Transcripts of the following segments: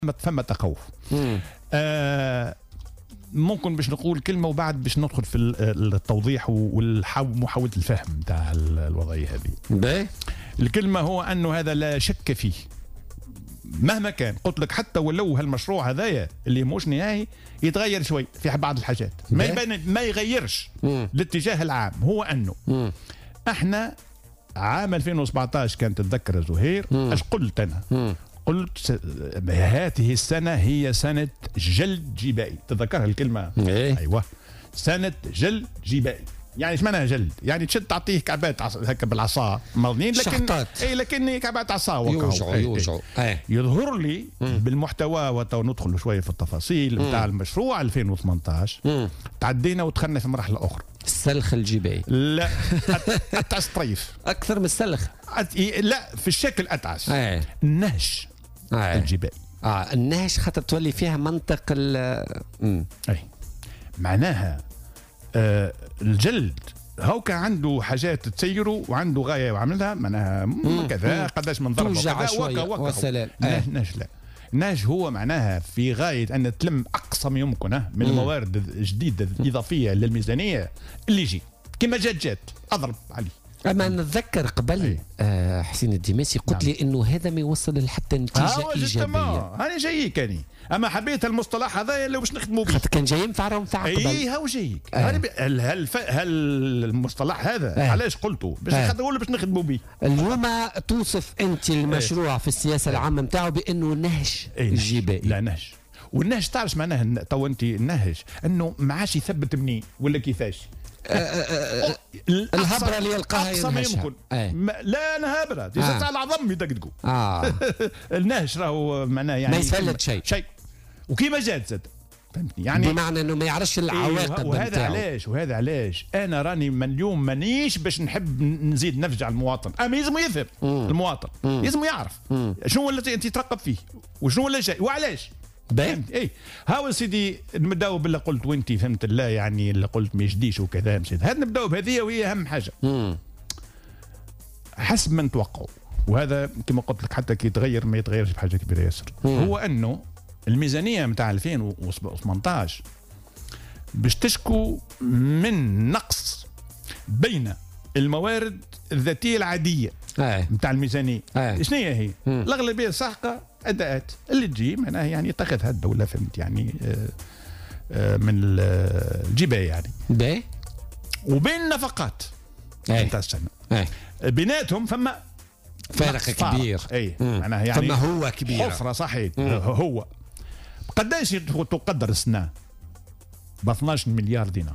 فما تخوف. ممكن باش نقول كلمه وبعد باش ندخل في التوضيح ومحاوله الفهم تاع الوضعيه هذه. الكلمه هو انه هذا لا شك فيه مهما كان، قلت لك حتى ولو هالمشروع هذايا اللي مش نهائي يتغير شوي في بعض الحاجات، ما يغيرش الاتجاه العام. هو انه احنا عام 2017 كان تتذكر زهير اش قلت انا؟ قلت هذه السنة هي سنة جلد جبائي، تتذكرها الكلمة؟ أيوة، سنة جلد جبائي. يعني ايش معناها جلد؟ يعني تشد تعطيه كعبات هكا بالعصا مرضين، لكن لكن كعبات عصا يوجعوا. يظهر لي بالمحتوى وندخل شوية في التفاصيل نتاع المشروع 2018 تعدينا ودخلنا في مرحلة أخرى. السلخ الجبائي لا أتعس طريف أكثر من السلخ. لا في الشكل أتعس. النهش الجبائي. النهش خاطر تولي فيها منطق أي معناها الجلد هو كان عنده حاجات تسيره وعنده غاية وعملها، معناها كذا قداش من ضربة توجع شوية وسلام. النهش لا، النهج هو معناها في غاية أن تلم أقصى ما يمكن من الموارد الجديدة الإضافية للميزانية اللي يجي كما جات أضرب عليه. أما نتذكر قبل حسين الدماسي قلت لي إنه هذا ما يوصل حتى نتيجة إيجابية. أنا جايك أنا أما حبيت المصطلح هذا اللي باش نخدموا به، خاطر كان جاي ينفع قبل. إيه هو جايك. هل المصطلح هذا علاش قلته؟ باش نقول باش نخدموا به. اليوم توصف أنت المشروع في السياسة العامة نتاعو بأنه نهش جبائي. لا نهش، والنهش تعرف معناها تو أنت النهش أنه ما عادش يثبت منين ولا كيفاش. الهبره اللي يلقاها اقصى ما يمكن. لا انا هبره تاع العظم يدقدقوا. النهش راهو معناه يعني ما يفلت شيء وكيما جات زاد، فهمتني يعني بمعنى انه ما يعرفش العواقب. وهذا علاش انا راني من اليوم مانيش باش نحب نزيد نفجع المواطن، اما يلزم يفهم المواطن، يلزم يعرف شنو اللي انت ترقب فيه وشنو اللي جاي وعلاش. اي هاو سيدي نبداو باللي قلت وانت فهمت الله، يعني اللي قلت ما يجديش وكذا مشيت هاد نبداو بهذه وهي اهم حاجه. حسب ما نتوقعوا، وهذا كما قلت لك حتى كي يتغير ما يتغيرش بحاجه كبيره ياسر. هو انه الميزانيه نتاع 2018 باش تشكو من نقص بين الموارد الذاتيه العاديه نتاع الميزانيه. شنو هي؟ الاغلبيه الساحقه اداءات اللي تجي معناها يعني يتخذها الدوله، فهمت يعني من الجبايه يعني وبين النفقات نتاع السنه بيناتهم فما فارق كبير. معناها يعني فما هو كبير حفره صحيح. هو قداش تقدر السنه؟ ب 12 مليار دينار.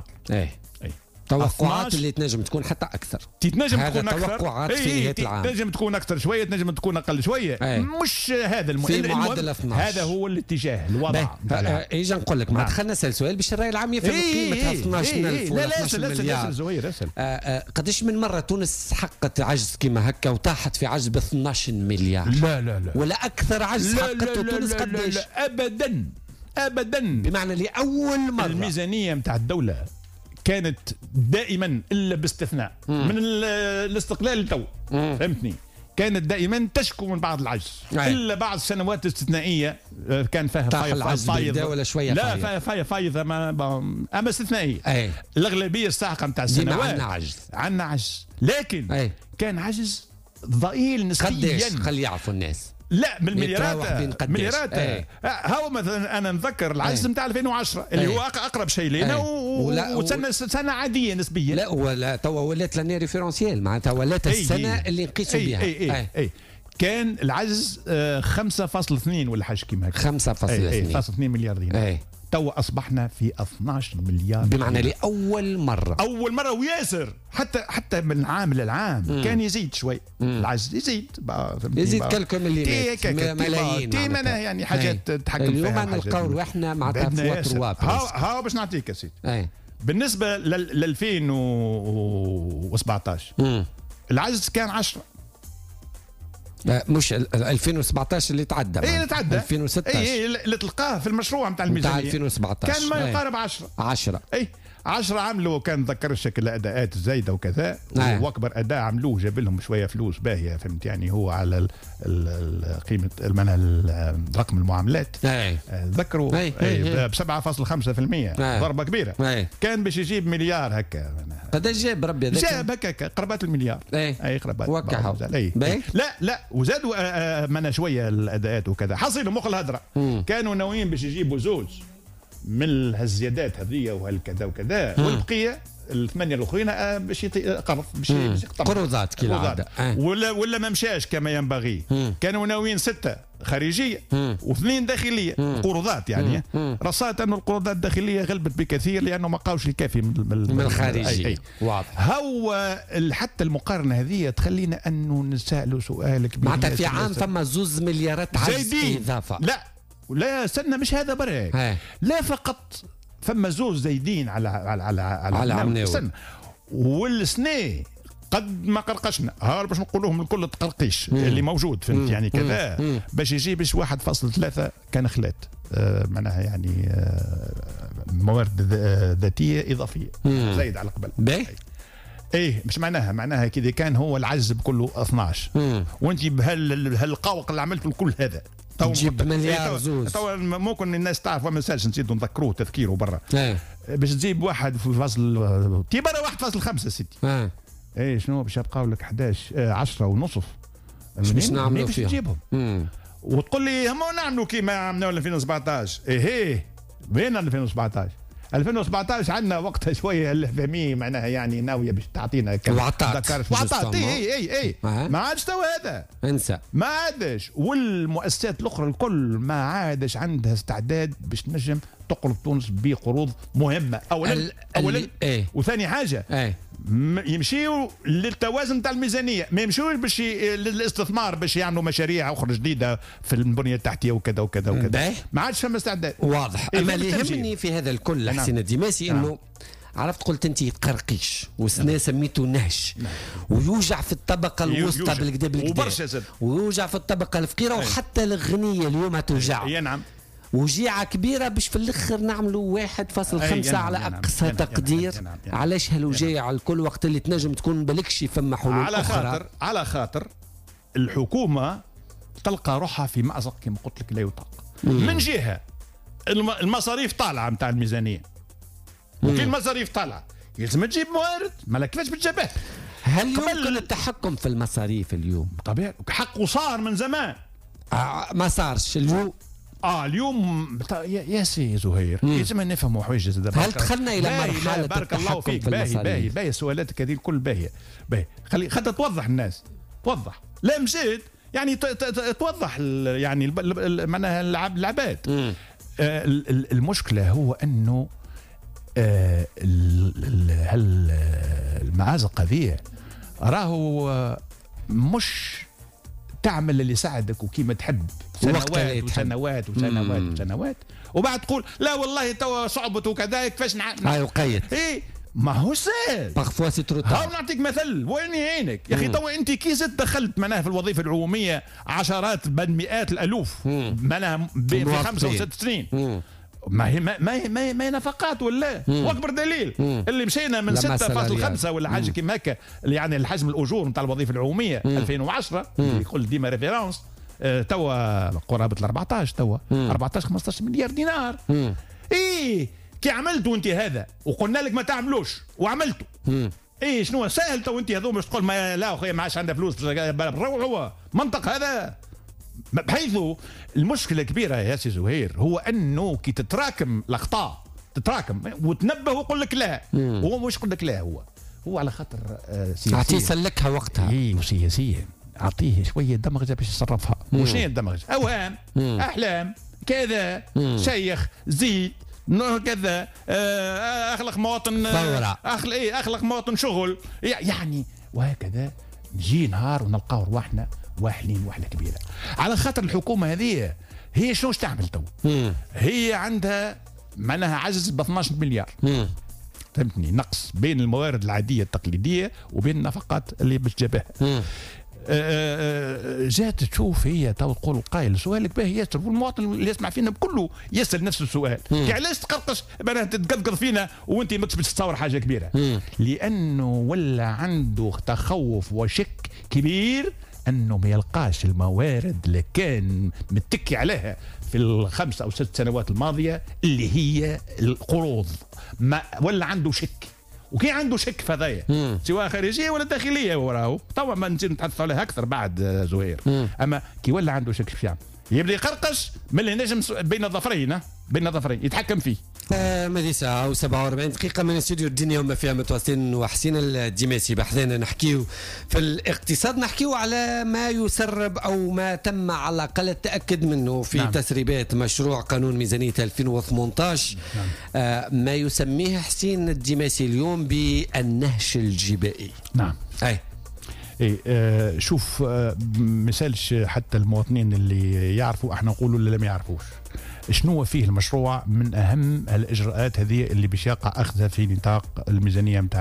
توقعات اللي تنجم تكون حتى اكثر، تنجم تكون اكثر. توقعات في نهايه العام تنجم تكون اكثر شويه، تنجم تكون اقل شويه. مش هذا في معدل 12. هذا هو الاتجاه الوضع. اجا نقول لك ما دخلنا نسال سؤال باش الراي العام يفهم قيمه 12000 ولا 12 مليار. زهير اسال قداش من مره تونس حققت عجز كما هكا وطاحت في عجز ب 12 مليار؟ لا ولا اكثر عجز حققته تونس قداش؟ لا ابدا بمعنى لاول مره الميزانيه نتاع الدوله كانت دائما الا باستثناء من الاستقلال لتو، فهمتني، كانت دائما تشكو من بعض العجز الا بعض السنوات الاستثنائيه كان فيها فايض ولا شويه. لا فايض اما استثنائيه. الاغلبيه الساحقه نتاع السنوات عندنا عجز لكن كان عجز ضئيل نسبيا. قداش خلي يعرفوا الناس؟ لا بالمليارات. هو مثلا انا نذكر العجز نتاع 2010 اللي هو اقرب شيء لنا وسنه عاديه نسبيا. لا ولا توا ولات لاني ريفيرونسيال معناتها ولات السنه اللي نقيسوا بها. كان العجز 5.2 ولا حاجه كيما هكا، 5.2 مليار دينار. توا اصبحنا في 12 مليار بمعنى لاول مره وياسر. حتى من عام للعام كان يزيد شوي العجز، يزيد كلكم ملايين يعني حاجات تتحكم فيها. اليوم نلقاو روحنا معناتها في وتر ها باش نعطيك يا سيدي. بالنسبه ل 2017 العجز كان 10 مش 2017 اللي تعدى. اي اللي تعدى 2016 اي اللي تلقاه في المشروع نتاع الميزانيه نتاع 2017 كان ما يقارب 10 اي 10 عملوا كان ذكر الشكل اداءات الزايده وكذا. واكبر اداء عملوه جاب لهم شويه فلوس باهيه فهمت يعني هو على قيمه رقم المعاملات ذكروا ب 7.5% ضربه كبيره. كان باش يجيب مليار هكا. قداش جاب ربي هذاك؟ جاب هكا قربات المليار. اي قربات لا وزادوا منا شويه الاداءات وكذا. حصيلوا مخ الهدره كانوا ناويين باش يجيبوا زوج من الزيادات هذه وهالكذا وكذا والبقيه الثمانيه الاخرين باش قرض باش قروضات كالعاده ولا ما مشاش كما ينبغي. كانوا ناويين 6 خارجيه و2 داخليه قروضات يعني رصات انه القروضات الداخليه غلبت بكثير لانه ما لقاوش الكافي من الخارجيه. واضح. هو حتى المقارنه هذه تخلينا انه نسالوا سؤال كبير. معناتها في عام ثم 2 مليارات عجز اضافه. لا استنى مش هذا برك. لا فقط فما زوج زايدين على عمناوي والسنه قد ما قرقشنا باش نقولوهم الكل تقرقيش اللي موجود فهمت يعني كذا باش يجيبش 1.3 كان خلات معناها يعني موارد ذاتيه اضافيه زايد على قبل. ايه مش معناها كذا كان هو العجز بكله 12 وانت بهالقوق اللي عملته الكل هذا تجيب مليار زوز. ممكن الناس تعرف ما نسالش نزيدوا نذكروه تذكيره برا باش تجيب واحد في فصل تي برا 1.5 ستي. اي شنو باش يبقاو لك 10 ونصف باش نعملوا فيهم تجيبهم وتقول لي هم نعملوا كيما عملوا 2017. ايه وين 2017 عندنا وقتها شويه الفهمي معناها يعني ناويه باش تعطينا وعطات اي ما عادش تو هذا انسى ما عادش. والمؤسسات الاخرى الكل ما عادش عندها استعداد باش تنجم تقرض تونس بقروض مهمه اولا وثاني حاجه يمشيوا للتوازن تاع الميزانيه ما يمشيوش باش للاستثمار باش يعملوا مشاريع اخرى جديده في البنيه التحتيه وكذا وكذا وكذا. ما عادش فما استعداد واضح. اما اللي يهمني في هذا الكل حسين الدماسي انه عرفت قلت انت تقرقيش والسنه سميته نهش ويوجع في الطبقه الوسطى بالكدا ويوجع في الطبقه الفقيره وحتى الغنيه اليوم توجع. نعم وجيعة كبيرة باش في الاخر نعملوا 1.5 على اقصى تقدير. علاش هالوجايع على الكل وقت اللي تنجم تكون بالكش فما حلول اخرى؟ على خاطر الحكومة تلقى روحها في مأزق كما قلت لك لا يطاق. من جهة المصاريف طالعة نتاع الميزانية وكي المصاريف طالعة يلزم تجيب موارد ما كيفاش بتجيبها. هل يمكن التحكم في المصاريف اليوم؟ طبيعي حقه صار من زمان. ما صارش اليوم. اليوم يا سي زهير لازم نفهموا حوايج زاد. هل دخلنا الى مرحله بارك الله فيك باهي سؤالاتك هذه الكل باهي خلي حتى توضح الناس توضح لا مشيت يعني توضح يعني معناها العباد. المشكله هو انه المآزق هذه راهو مش تعمل اللي يساعدك وكيما تحب سنوات وبعد تقول لا والله توا صعبت وكذا كيفاش وقيت. ما هو سهل بارفوا سي ترو تار. نعطيك مثل وين عينك يا اخي توا انت كي زدت دخلت معناها في الوظيفه العموميه عشرات بل مئات الالوف معناها في 5 و6 سنين ما هي نفقات ولا واكبر دليل اللي مشينا من 6.5 ولا حاجه كيما هكا يعني الحجم الاجور نتاع الوظيفه العموميه 2010 يقول ديما ريفيرونس توا قرابه ال 14 توا 14-15 مليار دينار. كي عملتوا انت هذا وقلنا لك ما تعملوش وعملتوا شنو سهل تو انت هذو باش تقول ما لا اخويا ما عادش عندها فلوس هو منطق هذا. بحيث المشكله كبيره يا سي زهير هو انه كي تتراكم الاخطاء تتراكم وتنبه ويقول لك لا هو مش يقول لك لا هو على خاطر سياسيا اعطيه سلكها وقتها وسياسيا اعطيه شويه دمغه باش يصرفها. وشنو الدمغه؟ اوهام احلام كذا شيخ زيد كذا اخلق مواطن اخلق مواطن شغل يعني وهكذا. نجي نهار ونلقاو رواحنا واحلين وحله كبيره على خاطر الحكومه هذه هي شنو تعمل تو؟ هي عندها معناها عجز ب 12 مليار فهمتني نقص بين الموارد العاديه التقليديه وبين النفقات اللي باش تجابها. جات تشوف هي تو تقول القائل سؤالك باهي ياسر، والمواطن اللي يسمع فينا كله يسال نفس السؤال، علاش تقرقش معناها تتقدقد فينا وانت ماكش باش تتصور حاجه كبيره؟ لانه ولا عنده تخوف وشك كبير انه ما يلقاش الموارد اللي كان متكي عليها في الخمس او 6 سنوات الماضيه اللي هي القروض، ما ولا عنده شك. وكي عنده شك في هذايا سواء خارجيه ولا داخليه وراه طبعا ما نزيد نتحدث عليها اكثر بعد زهير. اما كي ولا عنده شك في الشعب يبدا يقرقش من اللي نجم بين ظفرين يتحكم فيه. ماذا ساعة و47 دقيقة من استوديو الدنيا وما فيها متواصلين، وحسين الدماسي بحثنا نحكيو في الاقتصاد، نحكيو على ما يسرب أو ما تم على الأقل التأكد منه في تسريبات مشروع قانون ميزانية 2018. ما يسميه حسين الدماسي اليوم بالنهش الجبائي. نعم. شوف مثالش حتى المواطنين اللي يعرفوا، احنا نقولوا اللي لم يعرفوش شنو فيه المشروع. من اهم الاجراءات هذه اللي باش يقع اخذها في نطاق الميزانيه نتاع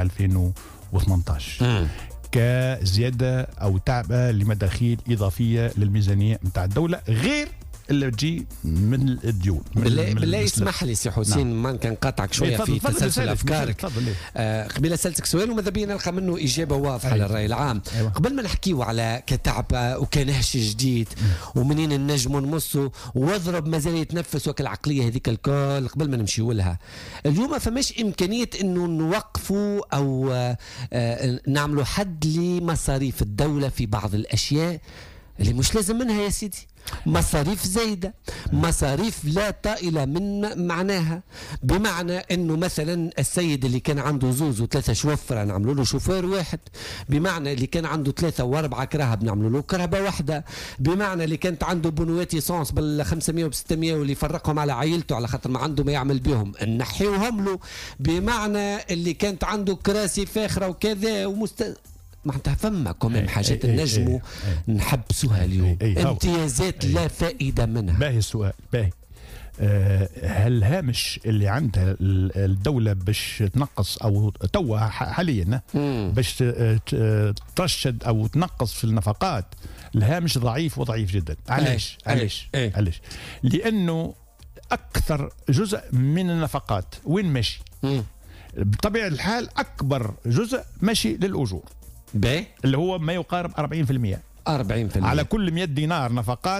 2018 كزياده او تعبئه لمداخيل اضافيه للميزانيه نتاع الدوله غير اللي تجي من الديون. بالله يسمح لي سي حسين، ما نقاطعك شويه في تسلسل افكارك. قبل سالتك سؤال وماذا بينا نلقى منه اجابه واضحه للراي العام. قبل ما نحكيو على كتعبه وكنهش جديد ومنين نجموا نمصوا واضرب مازال يتنفس وكالعقليه هذيك الكل، قبل ما نمشيو لها اليوم ما فماش امكانيه انه نوقفوا او نعملوا حد لمصاريف الدوله في بعض الاشياء اللي مش لازم منها يا سيدي. مصاريف زايدة، مصاريف لا طائلة من معناها، بمعنى انه مثلا السيد اللي كان عنده زوز و3 شوفرة نعملوا له شوفير واحد، بمعنى اللي كان عنده 3 و4 كراهب نعملوا له كرهبة واحدة، بمعنى اللي كانت عنده بنوات ايسونس بال500 و600 واللي فرقهم على عائلته على خاطر ما عنده ما يعمل بهم نحيوهم له، بمعنى اللي كانت عنده كراسي فاخرة وكذا معناتها فما كمان حاجات النجم نحبسوها اليوم، امتيازات لا فائده منها. باهي السؤال باهي. هل هامش اللي عندها الدوله باش تنقص او توا حاليا باش ترشد او تنقص في النفقات، الهامش ضعيف وضعيف جدا. علاش؟ علاش؟ لانه اكثر جزء من النفقات وين ماشي؟ بطبيعه الحال اكبر جزء ماشي للاجور اللي هو ما يقارب 40% على كل 100 دينار نفقات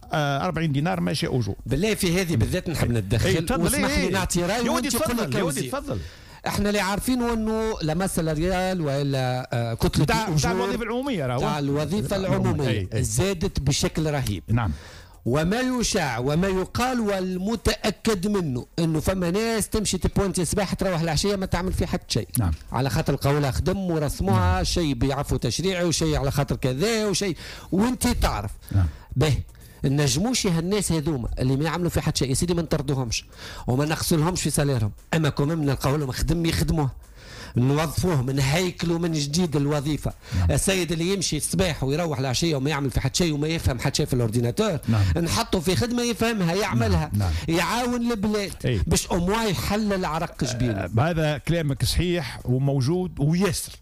40 دينار ماشي اجور. بالله في هذه بالذات نحب نتدخل واسمح لي نعطي راي وانت تفضل. احنا اللي عارفينه انه لا مثلا ريال ولا كتله تاع الوظيفه العموميه تاع الوظيفه العموميه زادت بشكل رهيب. نعم. وما يشاع وما يقال والمتأكد منه انه فما ناس تمشي تبوانتي الصباح تروح العشيه ما تعمل في حتى شيء. نعم. على خاطر قولها خدم ورسموها. نعم. شيء بيعفوا تشريعي وشيء على خاطر كذا وشيء وانت تعرف. نعم. به نجموش هالناس هذوما اللي ما يعملوا في حتى شيء يا سيدي ما نطردوهمش وما نقصلهمش في ساليرهم، اما كمان نلقاو لهم خدم يخدموه، نوظفوهم نهيكلوا من جديد الوظيفة. نعم. السيد اللي يمشي الصباح ويروح العشية وما يعمل في حد شيء وما يفهم حد شيء في الاورديناتور. نعم. نحطه في خدمة يفهمها يعملها. نعم. يعاون البلاد باش أموا يحلل عرق جبينه. هذا كلامك صحيح وموجود ويسر.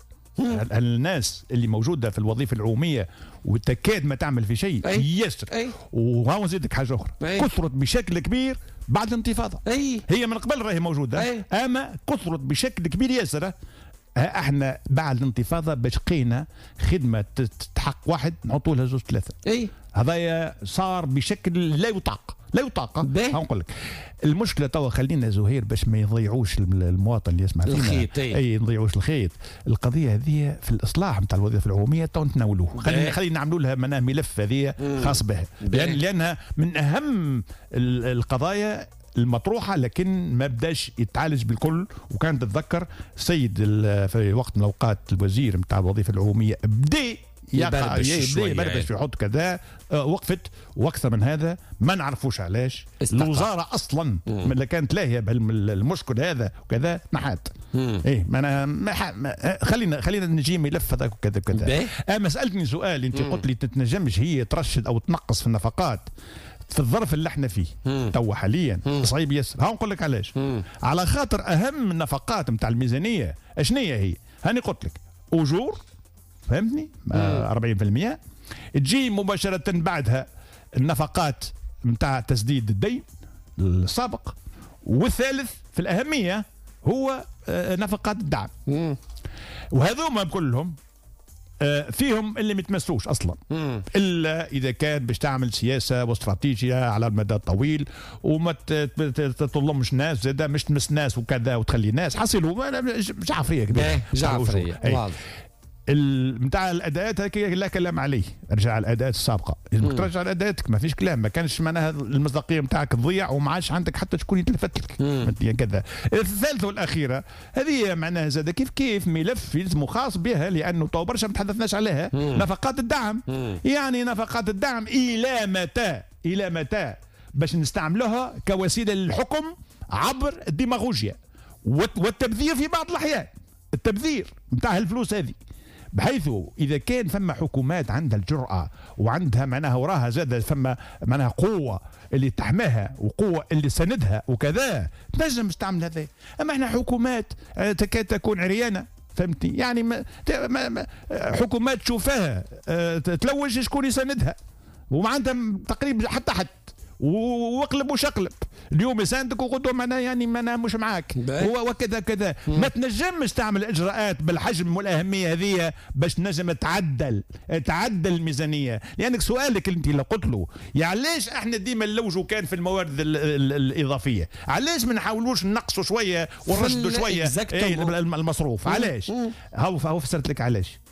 الناس اللي موجودة في الوظيفة العمومية وتكاد ما تعمل في شيء يسر. وهاو نزيدك حاجة أخرى كثرت بشكل كبير بعد الانتفاضة. هي من قبل راهي موجودة أما كثرت بشكل كبير ياسر. احنا بعد الانتفاضة بقينا خدمة تحق واحد نحطوا لها 2 3. هذايا صار بشكل لا يطاق. هنقول لك المشكله توا خلينا زهير باش ما يضيعوش المواطن اللي يسمع فينا الخيط. ما يضيعوش الخيط. القضيه هذه في الاصلاح نتاع الوظيفه العموميه تو نتناولوه. خلينا نعملوا لها ملف هذه خاص بها لانها من اهم القضايا المطروحه لكن ما بداش يتعالج بالكل. وكان تتذكر سيد في وقت من الاوقات الوزير نتاع الوظيفه العموميه بدا يبربش في يحط كذا وقفت واكثر من هذا ما نعرفوش علاش. الوزاره اصلا اللي كانت لاهيه بالمشكل هذا وكذا نحات. خلينا نجي ملف هذاك وكذا. اما سالتني سؤال انت قلت لي تتنجمش هي ترشد او تنقص في النفقات في الظرف اللي احنا فيه توا حاليا صعيب ياسر. ها نقول لك علاش. على خاطر اهم النفقات نتاع الميزانيه اشنية هي؟ هاني قلت لك اجور فهمتني 40%. تجي مباشره بعدها النفقات نتاع تسديد الدين السابق، والثالث في الاهميه هو نفقات الدعم. وهذوما كلهم فيهم اللي ما يتمسوش اصلا الا اذا كان باش تعمل سياسه واستراتيجيه على المدى الطويل، وما تظلمش ناس زاده، مش تمس ناس وكذا وتخلي ناس حصلوا جعفريه كده. جعفريه واضح. نتاع الاداءات هذيك لا كلام عليه، ارجع على الاداءات السابقه، لازم ترجع لاداءاتك، ما فيش كلام، ما كانش معناها المصداقيه نتاعك تضيع وما عادش عندك حتى شكون يتلفت لك كذا. الثالثه والاخيره هذه معناها زاد كيف ملف يلزم خاص بها، لانه تو برشا ما تحدثناش عليها. نفقات الدعم، يعني نفقات الدعم الى متى باش نستعملوها كوسيله للحكم عبر الديماغوجيا والتبذير في بعض الاحيان، التبذير نتاع الفلوس هذه، بحيث إذا كان فما حكومات عندها الجرأة وعندها معناها وراها زاد فما معناها قوة اللي تحماها وقوة اللي سندها وكذا، تنجم تستعمل هذا. أما احنا حكومات تكاد تكون عريانة، فهمتني؟ يعني حكومات تشوفها تلوج شكون يساندها، وما عندها تقريبا حتى واقلب وشقلب، اليوم يساندك وغدوه معناها يعني معناها مش معاك، هو وكذا كذا. ما تنجمش تعمل اجراءات بالحجم والاهميه هذه باش تنجم تعدل الميزانيه، لانك سؤالك انت لو قلت له يا علاش احنا ديما نلوجوا كان في الموارد الاضافيه، علاش ما نحاولوش نقصوا شويه ونرشدوا شويه المصروف، علاش؟ هو فسرت لك علاش.